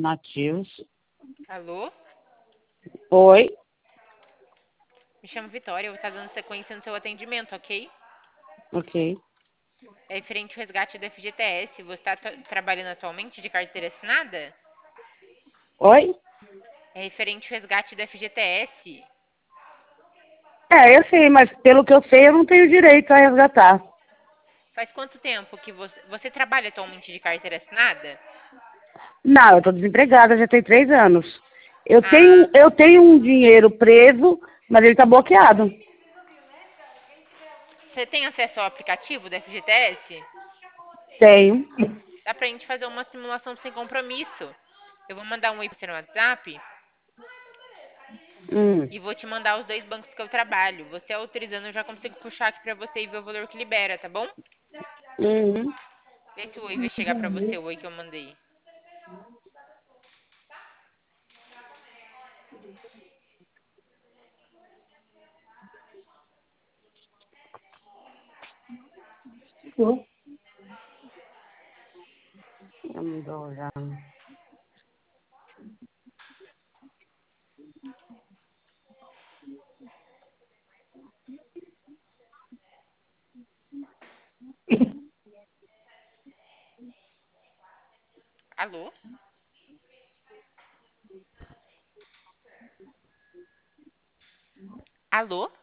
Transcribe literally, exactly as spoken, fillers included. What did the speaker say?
Nativos. Alô? Oi. Me chamo Vitória, eu vou estar dando sequência no seu atendimento, ok? Ok. É referente ao resgate da F G T S. Você está trabalhando atualmente de carteira assinada? Oi? É referente ao resgate da F G T S. É, eu sei, mas pelo que eu sei, eu não tenho direito a resgatar. Faz quanto tempo que você, você trabalha atualmente de carteira assinada? Não, eu tô desempregada, já tem três anos. Eu tenho, Ah, eu tenho um dinheiro preso, mas ele tá bloqueado. você tem acesso ao aplicativo da F G T S? Tenho. Dá pra gente fazer uma simulação sem compromisso. Eu vou mandar um oi pro você no WhatsApp Hum. e vou te mandar os dois bancos que eu trabalho. Você autorizando, eu já consigo puxar aqui pra você e ver o valor que libera, tá bom? Uhum. Vê se o oi vai chegar pra você, o oi que eu mandei. Vamos olhar. Alô? Alô?